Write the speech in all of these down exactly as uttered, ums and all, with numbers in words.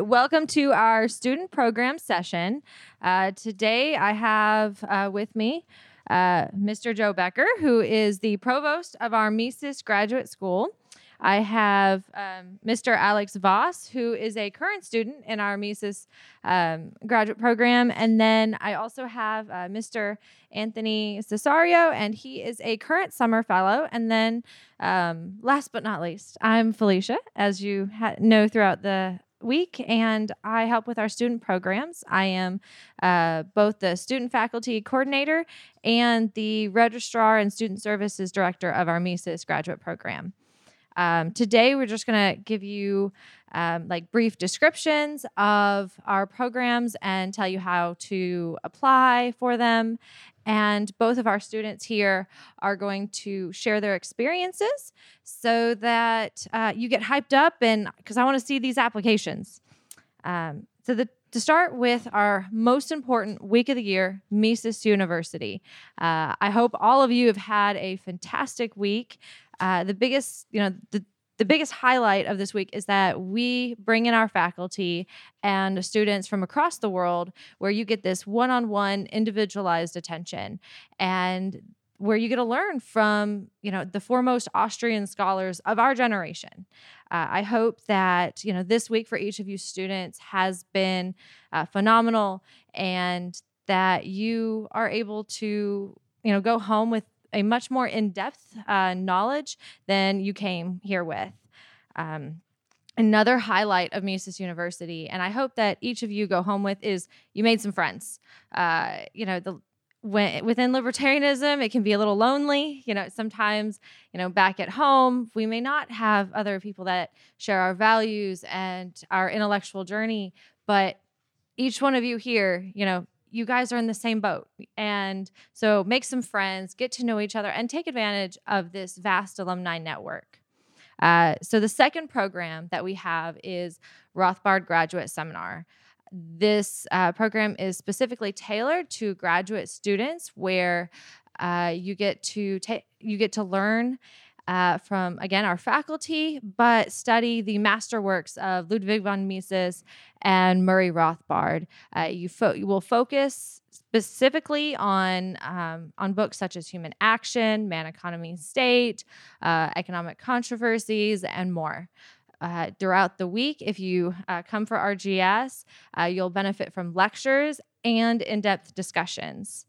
welcome to our student program session. Uh, today I have uh, with me uh, Mister Joe Becker, who is the provost of our Mises Graduate School. I have um, Mister Alex Voss, who is a current student in our Mises um, graduate program. And then I also have uh, Mister Anthony Cesario, and he is a current summer fellow. And then um, last but not least, I'm Felicia, as you ha- know throughout the week, and I help with our student programs. I am uh, both the student faculty coordinator and the registrar and student services director of our Mises graduate program. Um, today, we're just going to give you um, like brief descriptions of our programs and tell you how to apply for them. And both of our students here are going to share their experiences so that uh, you get hyped up, and because I want to see these applications. Um, so the To start with our most important week of the year, Mises University. Uh, I hope all of you have had a fantastic week. Uh, the biggest, you know, the, the biggest highlight of this week is that we bring in our faculty and students from across the world, where you get this one-on-one individualized attention, and where you get to learn from, you know, the foremost Austrian scholars of our generation. Uh, I hope that, you know, this week for each of you students has been uh, phenomenal, and that you are able to, you know, go home with a much more in-depth uh, knowledge than you came here with. Um, another highlight of Mises University, and I hope that each of you go home with, is you made some friends. Uh, you know, the When, within libertarianism, it can be a little lonely. You know, sometimes, you know, back at home, we may not have other people that share our values and our intellectual journey, but each one of you here, you know, you guys are in the same boat. And so make some friends, get to know each other, and take advantage of this vast alumni network. Uh, so the second program that we have is Rothbard Graduate Seminar. This uh, program is specifically tailored to graduate students, where uh, you get to ta- you get to learn uh, from, again, our faculty, but study the masterworks of Ludwig von Mises and Murray Rothbard. Uh, you, fo- you will focus specifically on um, on books such as Human Action, Man, Economy, State, uh, Economic Controversies, and more. Uh, throughout the week, if you uh, come for R G S, uh, you'll benefit from lectures and in-depth discussions.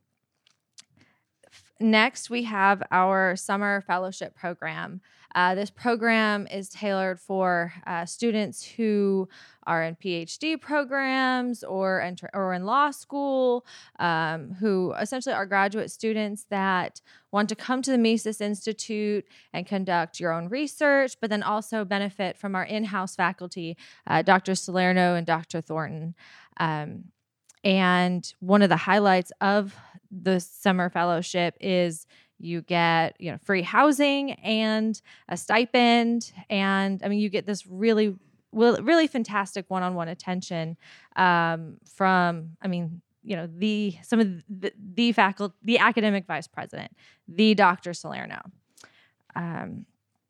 Next, we have our summer fellowship program. Uh, this program is tailored for uh, students who are in PhD programs or, enter, or in law school, um, who essentially are graduate students that want to come to the Mises Institute and conduct your own research, but then also benefit from our in-house faculty, uh, Doctor Salerno and Doctor Thornton. Um, and one of the highlights of the summer fellowship is you get, you know, free housing and a stipend. And I mean, you get this really, really fantastic one-on-one attention um, from, I mean, you know, the, some of the, the faculty, the academic vice president, the Doctor Salerno. Um,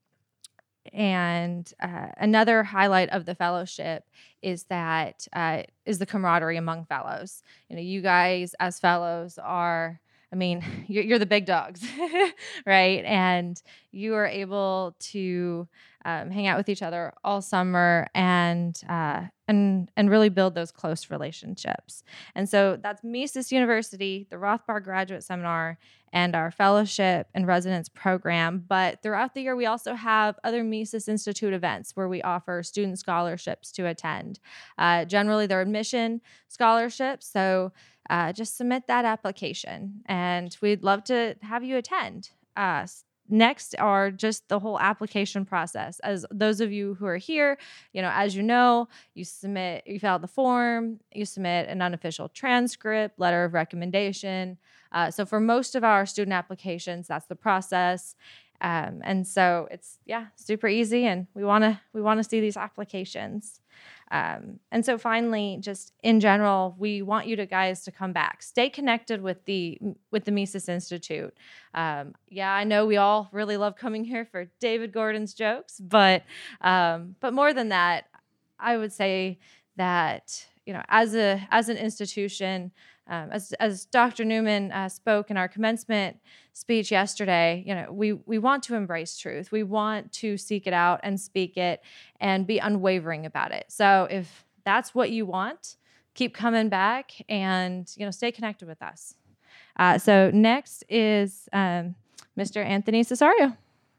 And uh, another highlight of the fellowship is that uh, is the camaraderie among fellows. You know, you guys as fellows are, I mean, you're, you're the big dogs, right? And you are able to um, hang out with each other all summer and uh, and and really build those close relationships. And so that's Mises University, the Rothbard Graduate Seminar, and our fellowship and residence program. But throughout the year, we also have other Mises Institute events where we offer student scholarships to attend. Uh, generally, they're admission scholarships, so uh, just submit that application, and we'd love to have you attend. Uh, Next are just the whole application process. As those of you who are here, you know, as you know, you submit, you fill out the form, you submit an unofficial transcript, letter of recommendation. Uh, so for most of our student applications, that's the process. Um, and so it's, yeah, super easy, and we want to we want to see these applications. Um, and so finally, just in general, we want you to guys to come back. Stay connected with the with the Mises Institute. Um, yeah, I know we all really love coming here for David Gordon's jokes, but um, but more than that, I would say that, you know, as a as an institution, um, as as Doctor Newman uh, spoke in our commencement speech yesterday, you know, we we want to embrace truth. We want to seek it out and speak it and be unwavering about it. So if that's what you want, keep coming back and, you know, stay connected with us. Uh, so next is um, Mister Anthony Cesario.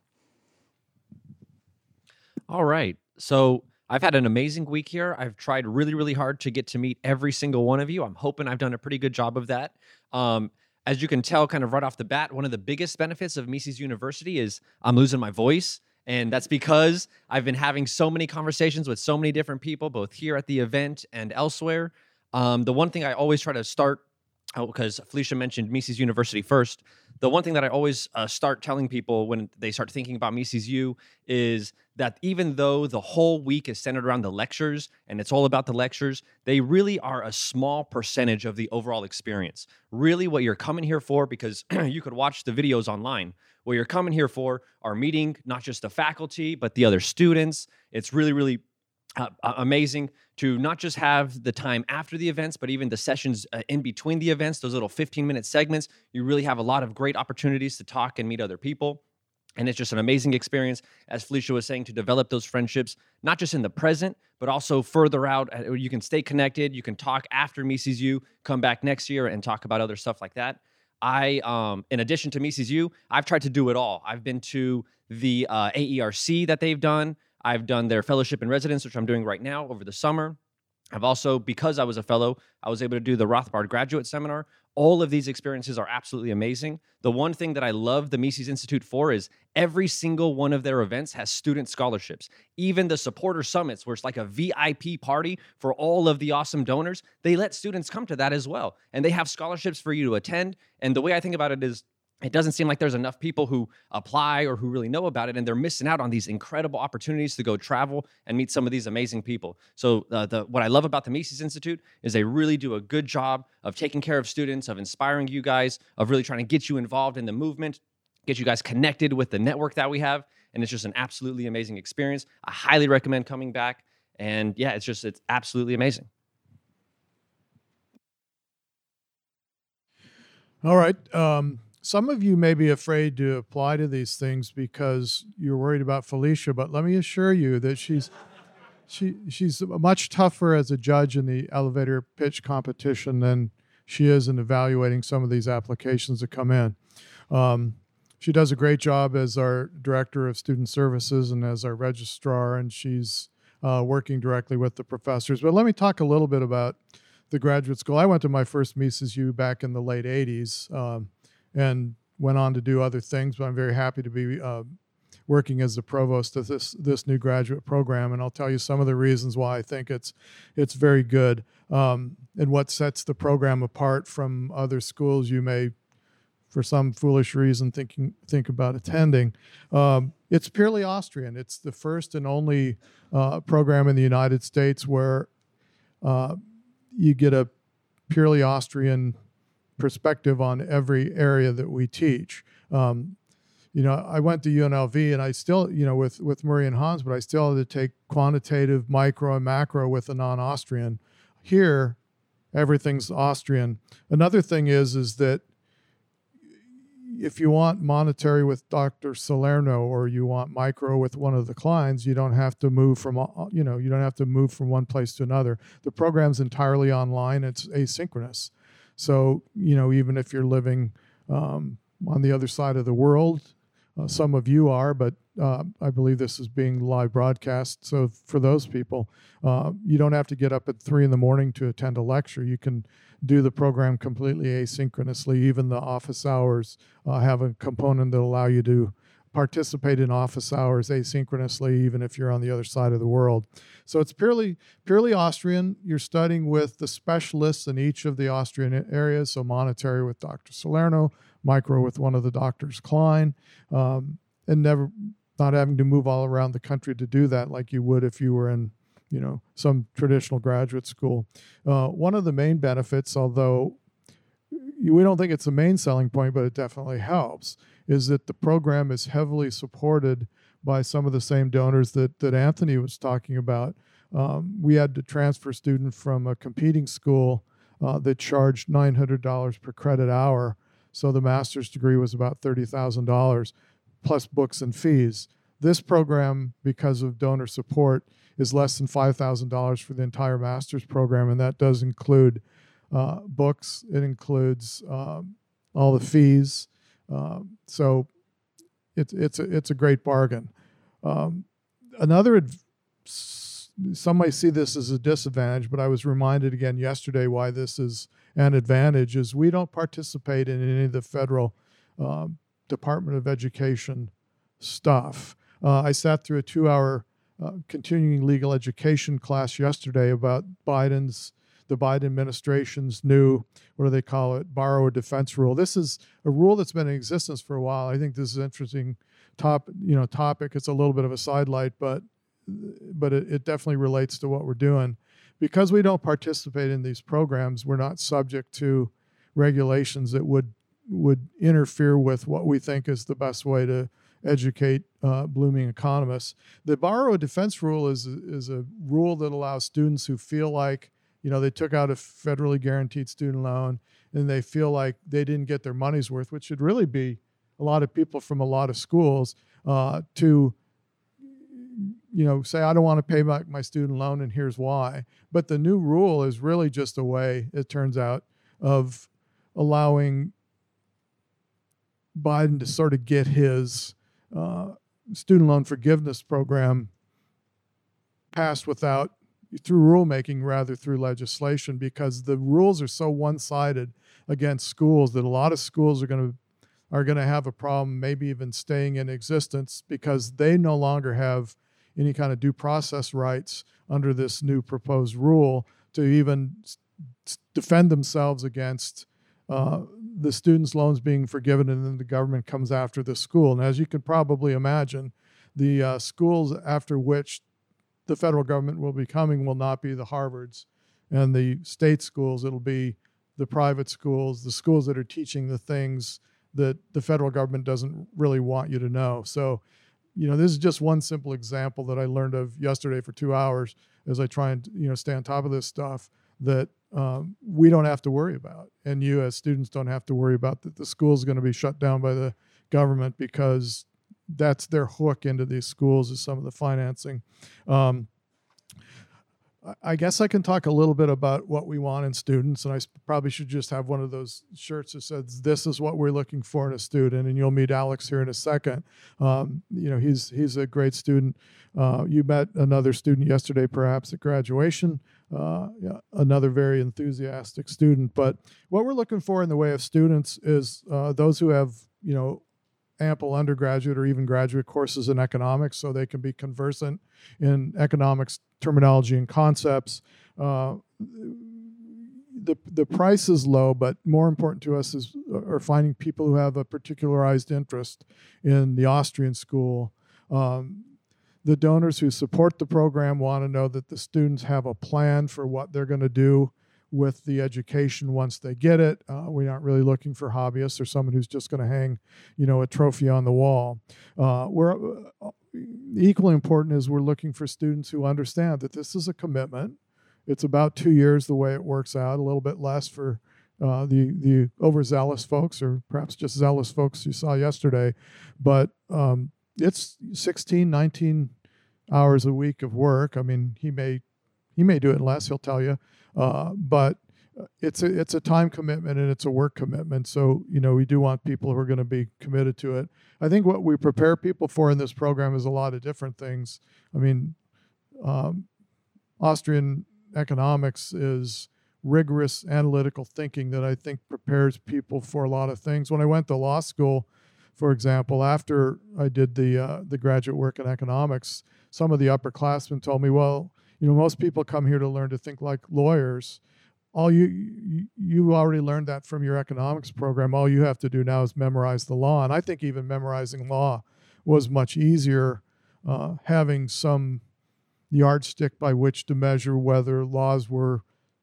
All right. So I've had an amazing week here. I've tried really, really hard to get to meet every single one of you. I'm hoping I've done a pretty good job of that. Um, as you can tell, kind of right off the bat, one of the biggest benefits of Mises University is I'm losing my voice. And that's because I've been having so many conversations with so many different people, both here at the event and elsewhere. Um, the one thing I always try to start, because oh, Felicia mentioned Mises University first, the one thing that I always uh, start telling people when they start thinking about Mises U is that even though the whole week is centered around the lectures and it's all about the lectures, they really are a small percentage of the overall experience. Really what you're coming here for, because you could watch the videos online, what you're coming here for are meeting not just the faculty, but the other students. It's really, really Uh, amazing to not just have the time after the events, but even the sessions uh, in between the events, those little fifteen minute segments. You really have a lot of great opportunities to talk and meet other people. And it's just an amazing experience, as Felicia was saying, to develop those friendships, not just in the present, but also further out. You can stay connected. You can talk after Mises U, come back next year and talk about other stuff like that. I, um, in addition to Mises U, I've tried to do it all. I've been to the uh, A E R C that they've done. I've done their fellowship in residence, which I'm doing right now over the summer. I've also, because I was a fellow, I was able to do the Rothbard Graduate Seminar. All of these experiences are absolutely amazing. The one thing that I love the Mises Institute for is every single one of their events has student scholarships. Even the supporter summits, where it's like a V I P party for all of the awesome donors, they let students come to that as well. And they have scholarships for you to attend. And the way I think about it is, it doesn't seem like there's enough people who apply or who really know about it, and they're missing out on these incredible opportunities to go travel and meet some of these amazing people. So uh, the, what I love about the Mises Institute is they really do a good job of taking care of students, of inspiring you guys, of really trying to get you involved in the movement, get you guys connected with the network that we have, and it's just an absolutely amazing experience. I highly recommend coming back, and yeah, it's just, it's absolutely amazing. All right. Um... Some of you may be afraid to apply to these things because you're worried about Felicia, but let me assure you that she's she she's much tougher as a judge in the elevator pitch competition than she is in evaluating some of these applications that come in. Um, she does a great job as our director of student services and as our registrar, and she's uh, working directly with the professors. But let me talk a little bit about the graduate school. I went to my first Mises U back in the late eighties. Um, and went on to do other things, but I'm very happy to be uh, working as the provost of this this new graduate program, and I'll tell you some of the reasons why I think it's it's very good, um, and what sets the program apart from other schools you may, for some foolish reason, thinking think about attending. Um, it's purely Austrian. It's the first and only uh, program in the United States where uh, you get a purely Austrian perspective on every area that we teach. Um, you know, I went to U N L V and I still, you know, with, with Murray and Hans, but I still had to take quantitative, micro, and macro with a non-Austrian. Here, everything's Austrian. Another thing is, is that if you want monetary with Doctor Salerno or you want micro with one of the Kleins, you don't have to move from, you know, you don't have to move from one place to another. The program's entirely online. It's asynchronous. So, you know, even if you're living um, on the other side of the world, uh, some of you are, but uh, I believe this is being live broadcast. So for those people, uh, you don't have to get up at three in the morning to attend a lecture. You can do the program completely asynchronously. Even the office hours uh, have a component that allow you to participate in office hours asynchronously, even if you're on the other side of the world. So it's purely purely Austrian. You're studying with the specialists in each of the Austrian areas, so monetary with Doctor Salerno, micro with one of the doctors Klein, um, and never not having to move all around the country to do that like you would if you were in, you know, some traditional graduate school. Uh, one of the main benefits, although we don't think it's the main selling point, but it definitely helps, is that the program is heavily supported by some of the same donors that, that Anthony was talking about. Um, we had to transfer a student from a competing school uh, that charged nine hundred dollars per credit hour. So the master's degree was about thirty thousand dollars plus books and fees. This program, because of donor support, is less than five thousand dollars for the entire master's program, and that does include uh, books. It includes um, all the fees. Um, so it's it's a, it's a great bargain. Um, another, adv- some might see this as a disadvantage, but I was reminded again yesterday why this is an advantage, is we don't participate in any of the federal um, Department of Education stuff. Uh, I sat through a two-hour uh, continuing legal education class yesterday about Biden's, the Biden administration's new, what do they call it, borrower defense rule. This is a rule that's been in existence for a while. I think this is an interesting top, you know, topic. It's a little bit of a sidelight, but but it, it definitely relates to what we're doing. Because we don't participate in these programs, we're not subject to regulations that would would interfere with what we think is the best way to educate uh, blooming economists. The borrower defense rule is is a rule that allows students who feel like, you know, they took out a federally guaranteed student loan and they feel like they didn't get their money's worth, which should really be a lot of people from a lot of schools, uh, to, you know, say, I don't want to pay back my student loan and here's why. But the new rule is really just a way, it turns out, of allowing Biden to sort of get his uh, student loan forgiveness program passed without, through rulemaking rather through legislation, because the rules are so one-sided against schools that a lot of schools are going to are going to have a problem, maybe even staying in existence, because they no longer have any kind of due process rights under this new proposed rule to even s- defend themselves against uh, the students' loans being forgiven, and then the government comes after the school. And as you can probably imagine, the uh, schools after which the federal government will be coming will not be the Harvards and the state schools. It'll be the private schools, the schools that are teaching the things that the federal government doesn't really want you to know. So, you know, this is just one simple example that I learned of yesterday for two hours as I try and, you know, stay on top of this stuff that um, we don't have to worry about. And you as students don't have to worry about that the school is going to be shut down by the government, because that's their hook into these schools is some of the financing. Um, I guess I can talk a little bit about what we want in students, and I probably should just have one of those shirts that says, this is what we're looking for in a student, and you'll meet Alex here in a second. Um, you know, he's he's a great student. Uh, you met another student yesterday, perhaps at graduation, uh, yeah, another very enthusiastic student. But what we're looking for in the way of students is uh, those who have, you know, ample undergraduate or even graduate courses in economics, so they can be conversant in economics terminology and concepts. Uh, the the price is low, but more important to us is are finding people who have a particularized interest in the Austrian school. Um, the donors who support the program want to know that the students have a plan for what they're going to do with the education once they get it. Uh, we aren't really looking for hobbyists or someone who's just going to hang, you know, a trophy on the wall. Uh, we're uh, equally important is we're looking for students who understand that this is a commitment. It's about two years the way it works out, a little bit less for uh, the the overzealous folks, or perhaps just zealous folks you saw yesterday. But um, it's sixteen, nineteen hours a week of work. I mean, he may he may do it less, he'll tell you. Uh, but it's a, it's a time commitment and it's a work commitment. So, you know, we do want people who are going to be committed to it. I think what we prepare people for in this program is a lot of different things. I mean, um, Austrian economics is rigorous analytical thinking that I think prepares people for a lot of things. When I went to law school, for example, after I did the uh, the graduate work in economics, some of the upperclassmen told me, well, you know, most people come here to learn to think like lawyers. All you, you you already learned that from your economics program. All you have to do now is memorize the law. And I think even memorizing law was much easier, uh, having some yardstick by which to measure whether laws were,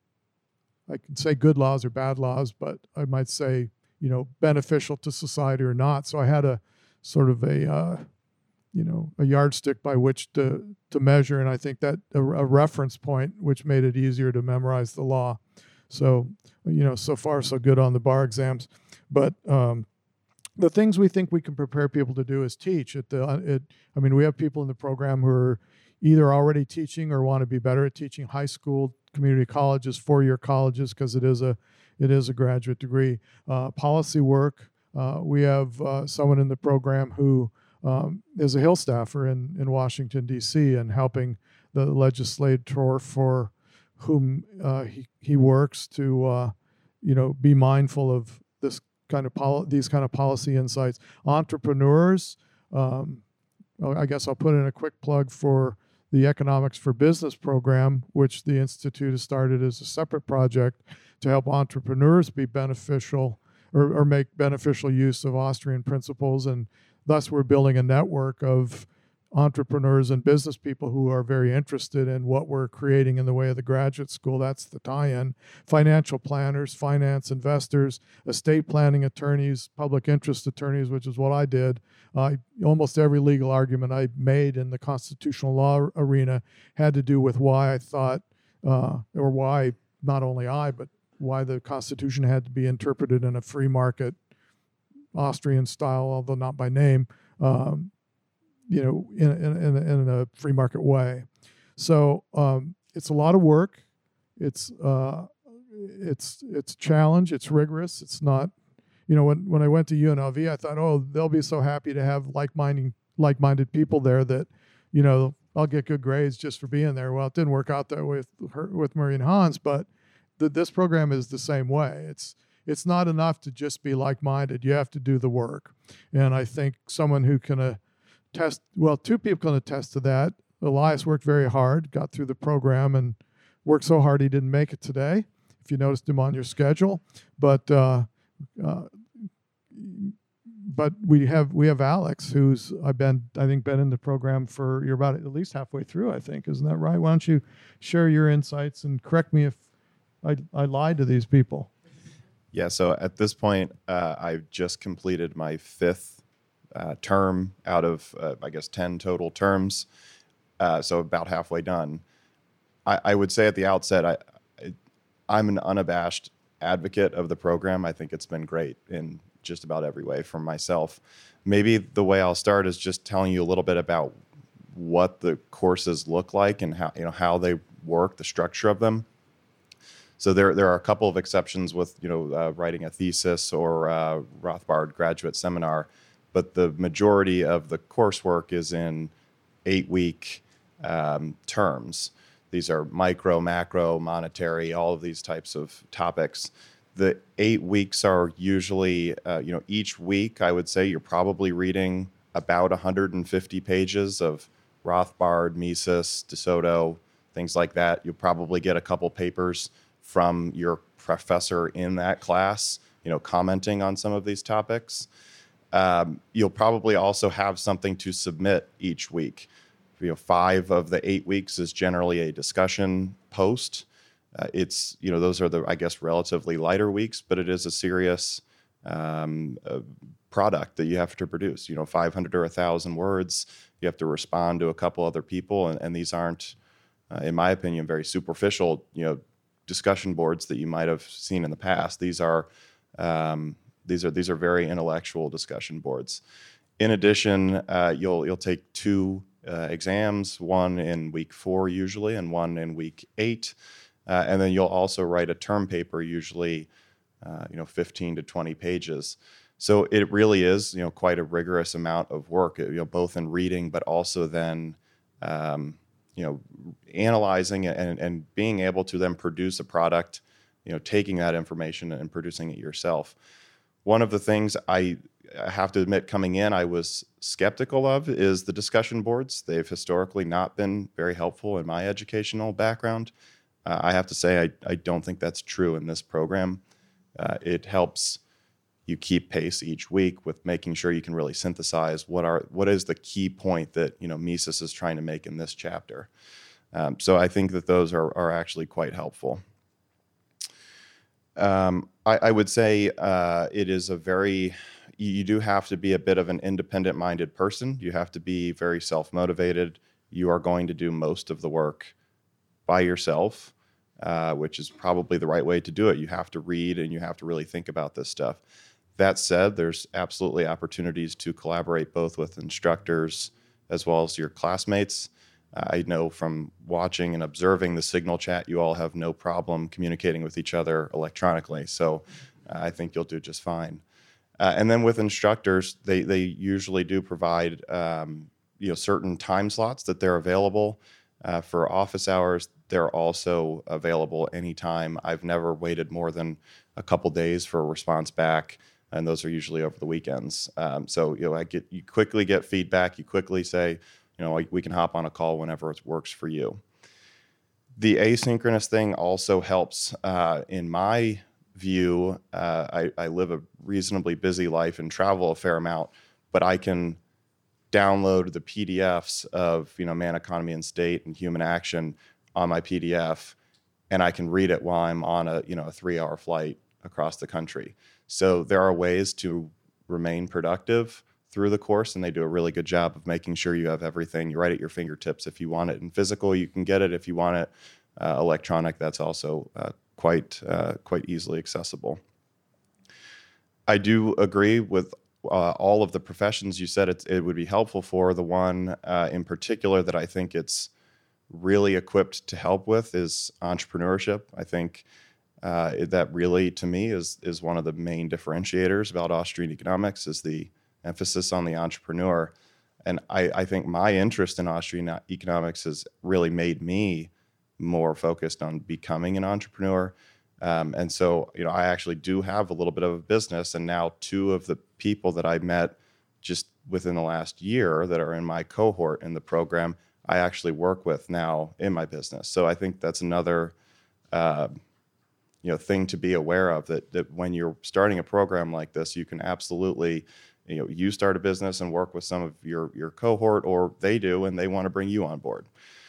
I can say good laws or bad laws, but I might say, you know, beneficial to society or not. So I had a sort of a uh, you know, a yardstick by which to to measure, and I think that a, a reference point which made it easier to memorize the law. So, you know, so far so good on the bar exams, but um, the things we think we can prepare people to do is teach. At the, it, I mean, we have people in the program who are either already teaching or want to be better at teaching. High school, community colleges, four-year colleges, because it is a it is a graduate degree. Uh, policy work. Uh, we have uh, someone in the program who um, is a Hill staffer in in Washington D C and helping the legislator for whom uh, he he works to uh, you know be mindful of this kind of poli- these kind of policy insights. Entrepreneurs. Um, I guess I'll put in a quick plug for the Economics for Business program, which the Institute has started as a separate project to help entrepreneurs be beneficial or, or make beneficial use of Austrian principles. And thus we're building a network of entrepreneurs and business people who are very interested in what we're creating in the way of the graduate school. That's the tie-in. Financial planners, finance investors, estate planning attorneys, public interest attorneys, which is what I did. Uh, almost every legal argument I made in the constitutional law arena had to do with why I thought, uh, or why not only I, but why the Constitution had to be interpreted in a free market, Austrian style, although not by name, um, you know, in, in, in a free market way. So um, it's a lot of work. It's uh, it's it's a challenge. It's rigorous. It's not, you know, when, when I went to U N L V, I thought, oh, they'll be so happy to have like-minded like-minded people there that, you know, I'll get good grades just for being there. Well, it didn't work out that way with her, with Murray and Hans, but the, this program is the same way. It's it's not enough to just be like-minded. You have to do the work. And I think someone who can uh, test, well, two people can attest to that. Elias worked very hard, got through the program, and worked so hard he didn't make it today, if you noticed him on your schedule. But uh, uh, but we have we have Alex, who's I've been I think been in the program for you're about at least halfway through, I think, isn't that right? Why don't you share your insights and correct me if I I lied to these people? Yeah. So at this point, uh, I've just completed my fifth uh, term out of uh, I guess ten total terms. Uh, so about halfway done. I, I would say at the outset, I, I I'm an unabashed advocate of the program. I think it's been great in just about every way for myself. Maybe the way I'll start is just telling you a little bit about what the courses look like and how you know how they work, the structure of them. So there there are a couple of exceptions with you know uh, writing a thesis or uh, Rothbard graduate seminar, but the majority of the coursework is in eight-week um, terms. These are micro, macro, monetary, all of these types of topics. The eight weeks are usually, uh, you know, each week, I would say you're probably reading about one hundred fifty pages of Rothbard, Mises, DeSoto, things like that. You'll probably get a couple papers from your professor in that class, you know, commenting on some of these topics. Um, you'll probably also have something to submit each week. You know, five of the eight weeks is generally a discussion post. Uh, it's, you know, those are the, I guess, relatively lighter weeks, but it is a serious um, uh, product that you have to produce. You know, five hundred or one thousand words. You have to respond to a couple other people, and, and these aren't, uh, in my opinion, very superficial, you know, discussion boards that you might have seen in the past. These are, um, these are these are very intellectual discussion boards. In addition, uh, you'll you'll take two Uh, exams, one in week four usually, and one in week eight, uh, and then you'll also write a term paper, usually, uh, you know, fifteen to twenty pages. So it really is, you know, quite a rigorous amount of work, you know, both in reading, but also then, um, you know, analyzing and and being able to then produce a product, you know, taking that information and producing it yourself. One of the things I I have to admit, coming in, I was skeptical of is the discussion boards. They've historically not been very helpful in my educational background. Uh, I have to say, I, I don't think that's true in this program. Uh, it helps you keep pace each week with making sure you can really synthesize what are what is the key point that you know Mises is trying to make in this chapter. Um, so I think that those are are actually quite helpful. Um, I, I would say uh, it is a very you do have to be a bit of an independent-minded person. You have to be very self-motivated. You are going to do most of the work by yourself, uh, which is probably the right way to do it. You have to read and you have to really think about this stuff. That said, there's absolutely opportunities to collaborate both with instructors as well as your classmates. I know from watching and observing the Signal chat, you all have no problem communicating with each other electronically. So uh, I think you'll do just fine. Uh, and then with instructors, they, they usually do provide um, you know, certain time slots that they're available. Uh, for office hours, they're also available anytime. I've never waited more than a couple days for a response back, and those are usually over the weekends. Um, so you know, I get you quickly get feedback. You quickly say, you know, we can hop on a call whenever it works for you. The asynchronous thing also helps. Uh, in my view, uh, I, I live a reasonably busy life and travel a fair amount, but I can download the P D Fs of, you know, Man, Economy, and State and Human Action on my P D F, and I can read it while I'm on a, you know, a three-hour flight across the country. So there are ways to remain productive through the course, and they do a really good job of making sure you have everything right at your fingertips. If you want it in physical, you can get it. If you want it uh, electronic, that's also uh, quite uh, quite easily accessible. I do agree with uh, all of the professions you said it, it would be helpful for. The one uh, in particular that I think it's really equipped to help with is entrepreneurship. I think uh, it, that really, to me, is is one of the main differentiators about Austrian economics, is the emphasis on the entrepreneur. And I, I think my interest in Austrian economics has really made me more focused on becoming an entrepreneur. Um, and so, you know, I actually do have a little bit of a business, and now two of the people that I met just within the last year that are in my cohort in the program, I actually work with now in my business. So I think that's another, uh, you know, thing to be aware of, that, that when you're starting a program like this, you can absolutely, you know, you start a business and work with some of your, your cohort, or they do, and they want to bring you on board.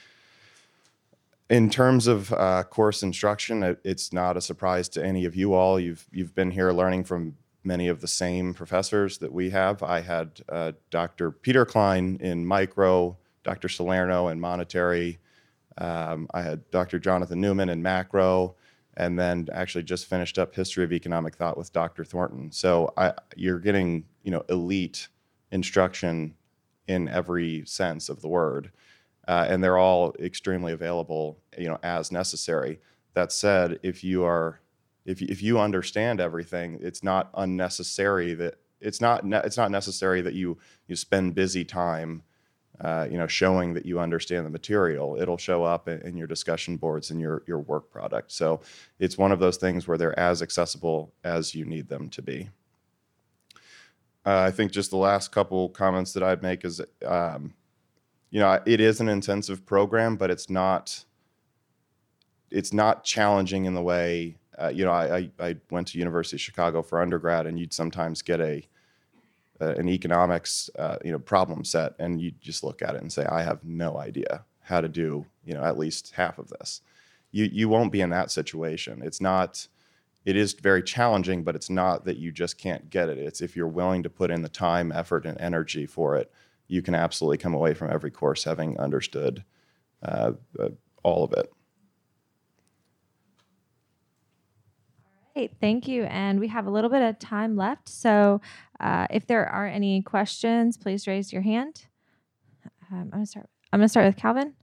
In terms of uh, course instruction, it, it's not a surprise to any of you all. You've you've been here learning from many of the same professors that we have. I had uh, Doctor Peter Klein in micro, Doctor Salerno in monetary. Um, I had Doctor Jonathan Newman in macro, and then actually just finished up history of economic thought with Doctor Thornton. So I, you're getting, you know, elite instruction in every sense of the word. Uh, and they're all extremely available, you know, as necessary. That said, if you are, if you, if you understand everything, it's not unnecessary that it's not ne- it's not necessary that you you spend busy time, uh, you know, showing that you understand the material. It'll show up in, in your discussion boards and your your work product. So it's one of those things where they're as accessible as you need them to be. Uh, I think just the last couple comments that I'd make is. Um, You know, it is an intensive program, but it's not. It's not challenging in the way. Uh, you know, I, I I went to University of Chicago for undergrad, and you'd sometimes get a, a an economics uh, you know problem set, and you just look at it and say, I have no idea how to do you know at least half of this. You you won't be in that situation. It's not. It is very challenging, but it's not that you just can't get it. It's if you're willing to put in the time, effort, and energy for it, you can absolutely come away from every course having understood uh, uh, all of it. All right, thank you. And we have a little bit of time left. So uh, if there are any questions, please raise your hand. Um, I'm gonna start. I'm gonna start with Calvin.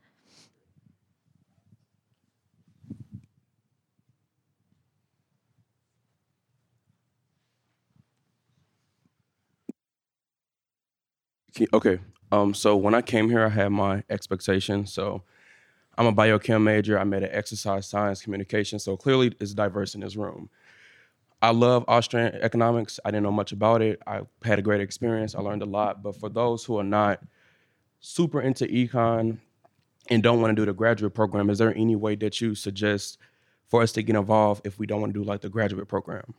Okay. Um, so when I came here, I had my expectations. So I'm a biochem major. I made an exercise science communication. So clearly it's diverse in this room. I love Austrian economics. I didn't know much about it. I had a great experience. I learned a lot. But for those who are not super into econ and don't want to do the graduate program, is there any way that you suggest for us to get involved if we don't want to do like the graduate program?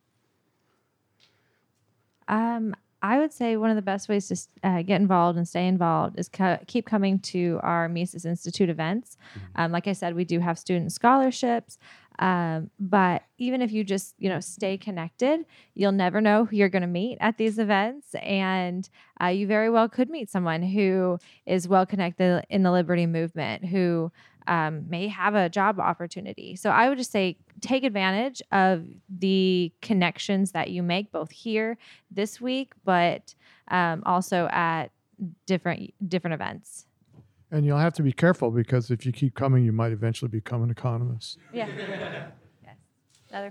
Um, I would say one of the best ways to uh, get involved and stay involved is co- keep coming to our Mises Institute events. Mm-hmm. Um, like I said, we do have student scholarships. Um, but even if you just, you know, stay connected, you'll never know who you're going to meet at these events. And uh, you very well could meet someone who is well connected in the liberty movement, who um, may have a job opportunity. So I would just say take advantage of the connections that you make both here this week, but um, also at different different events. And you'll have to be careful because if you keep coming, you might eventually become an economist. Yeah. Yes. Another.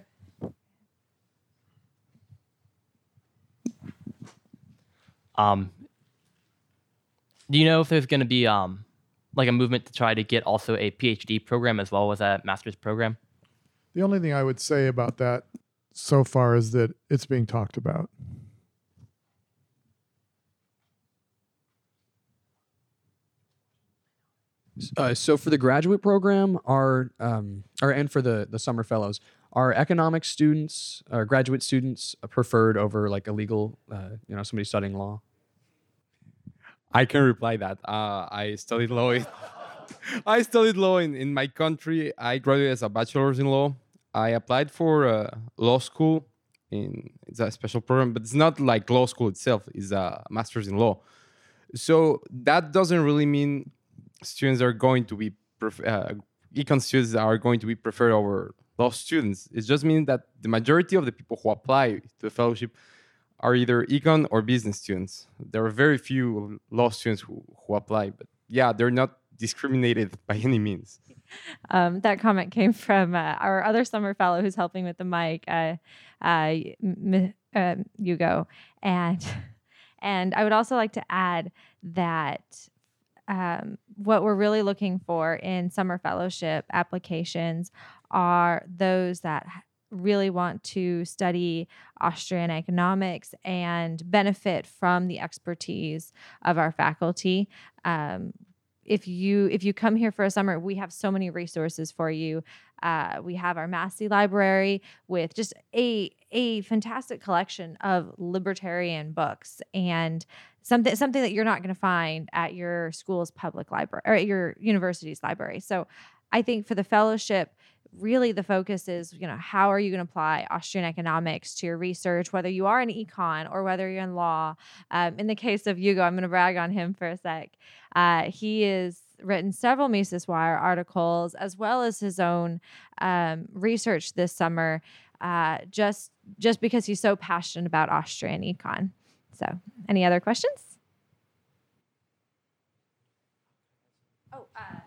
Um, do you know if there's going to be um, like a movement to try to get also a PhD program as well as a master's program? The only thing I would say about that so far is that it's being talked about. Uh, so for the graduate program, our um, or and for the the summer fellows, our economics students, our graduate students, are preferred over like a legal, uh, you know, somebody studying law. I can reply that. Uh, I studied law. In, I studied law in, in my country. I graduated as a bachelor's in law. I applied for uh, law school. In it's a special program, but it's not like law school itself. It's a master's in law. So that doesn't really mean students are going to be pref- uh, econ students are going to be preferred over law students. It just means that the majority of the people who apply to the fellowship are either econ or business students. There are very few law students who, who apply, but yeah, they're not discriminated by any means. Um, that comment came from uh, our other summer fellow who's helping with the mic, uh, uh, M- uh, Hugo, and and I would also like to add that um, what we're really looking for in summer fellowship applications are those that really want to study Austrian economics and benefit from the expertise of our faculty. Um, If you if you come here for a summer, we have so many resources for you. Uh, we have our Massey Library with just a a fantastic collection of libertarian books and something something that you're not going to find at your school's public library or at your university's library. So, I think for the fellowship, really the focus is, you know, how are you going to apply Austrian economics to your research, whether you are in econ or whether you're in law. Um, in the case of Hugo, I'm going to brag on him for a sec. Uh, he has written several Mises Wire articles as well as his own um, research this summer, uh, just just because he's so passionate about Austrian econ. So, any other questions? Oh, uh,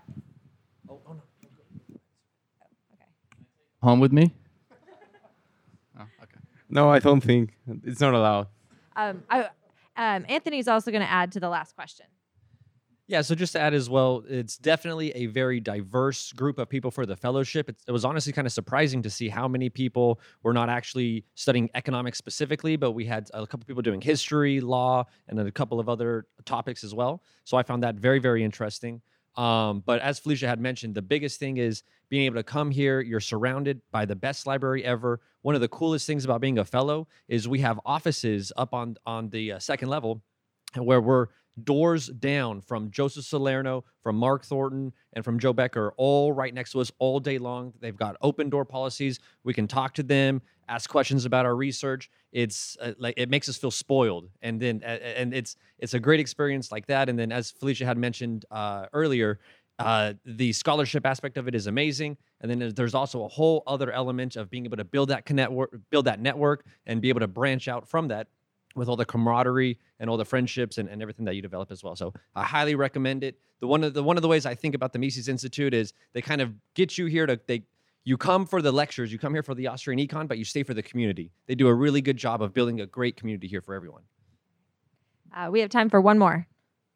Home with me? Oh, okay. No, I don't think. It's not allowed. Um, I, um, Anthony's also going to add to the last question. Yeah, so just to add as well, it's definitely a very diverse group of people for the fellowship. It's, it was honestly kind of surprising to see how many people were not actually studying economics specifically, but we had a couple people doing history, law, and then a couple of other topics as well. So I found that very, very interesting. Um, but as Felicia had mentioned, the biggest thing is being able to come here. You're surrounded by the best library ever. One of the coolest things about being a fellow is we have offices up on, on the uh, second level where we're doors down from Joseph Salerno, from Mark Thornton, and from Joe Becker, all right next to us all day long. They've got open door policies. We can talk to them, ask questions about our research. It's uh, like it makes us feel spoiled, and then uh, and it's it's a great experience like that. And then, as Felicia had mentioned uh, earlier, uh, the scholarship aspect of it is amazing. And then there's also a whole other element of being able to build that connect, build that network, and be able to branch out from that with all the camaraderie and all the friendships and, and everything that you develop as well. So I highly recommend it. The one of the one of the ways I think about the Mises Institute is they kind of get you here to they you come for the lectures, you come here for the Austrian econ, but you stay for the community. They do a really good job of building a great community here for everyone. Uh, we have time for one more.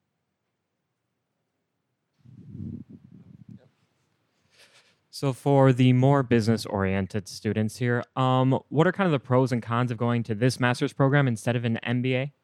So for the more business-oriented students here, um, what are kind of the pros and cons of going to this master's program instead of an M B A?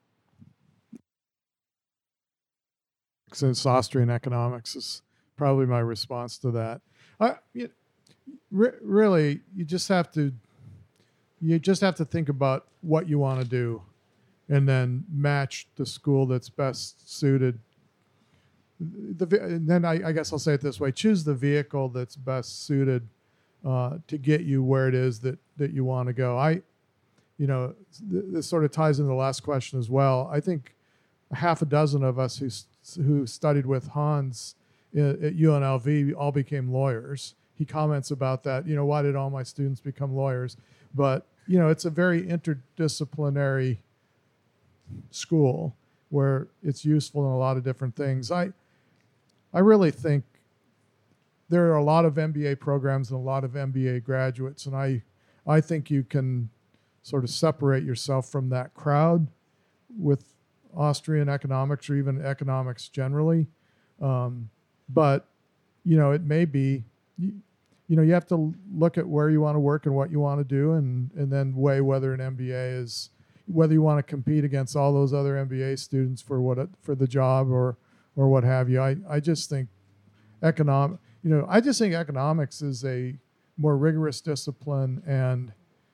Since Austrian economics is probably my response to that. I, you, re- really, you just have to you just have to think about what you want to do, and then match the school that's best suited. The, and then I, I guess I'll say it this way: choose the vehicle that's best suited uh, to get you where it is that that you want to go. I, you know, th- this sort of ties into the last question as well. I think a half a dozen of us who s- who studied with Hans i- at U N L V all became lawyers. He comments about that. You know, why did all my students become lawyers? But you know, it's a very interdisciplinary school where it's useful in a lot of different things. I I really think there are a lot of M B A programs and a lot of M B A graduates, and I I think you can sort of separate yourself from that crowd with Austrian economics or even economics generally. Um, but you know, it may be you, you know you have to look at where you want to work and what you want to do, and and then weigh whether an M B A is whether you want to compete against all those other M B A students for what it, for the job or or what have you. I, I just think economic, you know, I just think economics is a more rigorous discipline and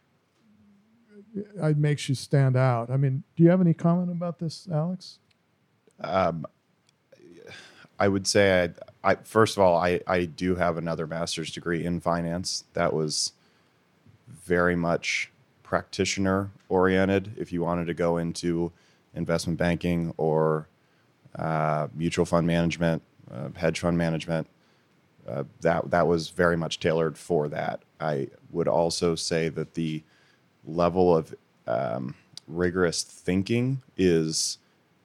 it makes you stand out. I mean, do you have any comment about this, Alex? Um, I would say, I, I first of all, I, I do have another master's degree in finance that was very much practitioner oriented. If you wanted to go into investment banking or uh, mutual fund management, uh, hedge fund management, uh, that that was very much tailored for that. I would also say that the level of um, rigorous thinking is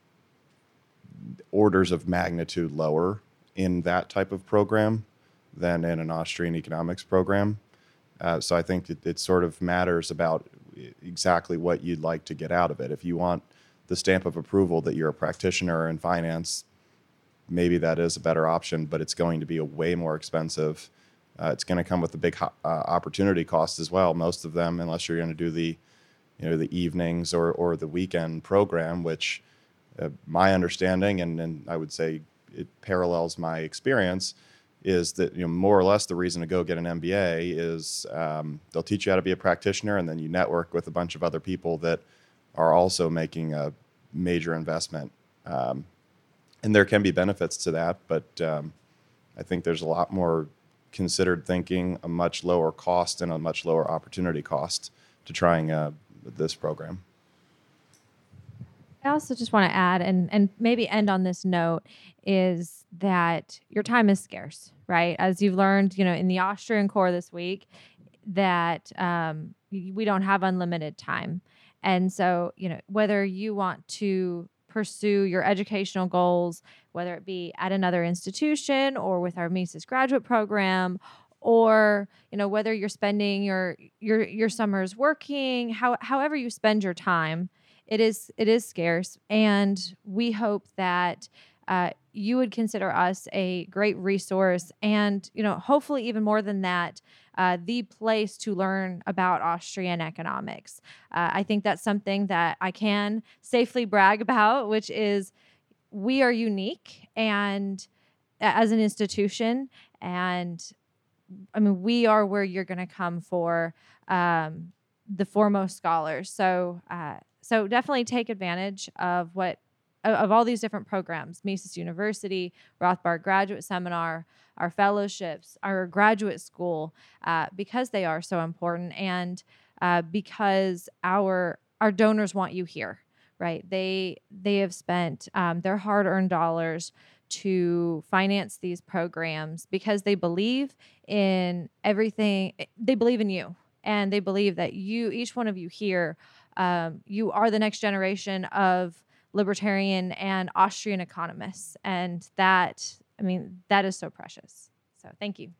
orders of magnitude lower in that type of program than in an Austrian economics program. Uh, so I think it, it sort of matters about exactly what you'd like to get out of it. If you want the stamp of approval that you're a practitioner in finance, maybe that is a better option, but it's going to be a way more expensive. Uh, it's going to come with a big uh, opportunity cost as well. Most of them, unless you're going to do the, you know, the evenings or, or the weekend program, which uh, my understanding, and, and I would say it parallels my experience, is that, you know, more or less the reason to go get an M B A is um, they'll teach you how to be a practitioner, and then you network with a bunch of other people that are also making a major investment. Um, and there can be benefits to that, but um, I think there's a lot more considered thinking, a much lower cost and a much lower opportunity cost to trying uh, this program. I also just want to add and and maybe end on this note is that your time is scarce, right? As you've learned, you know, in the Austrian core this week, that um, we don't have unlimited time. And so, you know, whether you want to pursue your educational goals, whether it be at another institution or with our Mises graduate program, or, you know, whether you're spending your your your summers working, how, however you spend your time, it is it is scarce. And we hope that uh, you would consider us a great resource and, you know, hopefully even more than that, uh, the place to learn about Austrian economics. Uh, I think that's something that I can safely brag about, which is we are unique and as an institution, and I mean, we are where you're going to come for um, the foremost scholars. So, uh, so definitely take advantage of what of all these different programs: Mises University, Rothbard Graduate Seminar, our fellowships, our graduate school, uh, because they are so important, and uh, because our our donors want you here, right? They they have spent um, their hard-earned dollars to finance these programs because they believe in everything. They believe in you, and they believe that you, each one of you here, um, you are the next generation of libertarian and Austrian economists. And that, I mean, that is so precious. So thank you.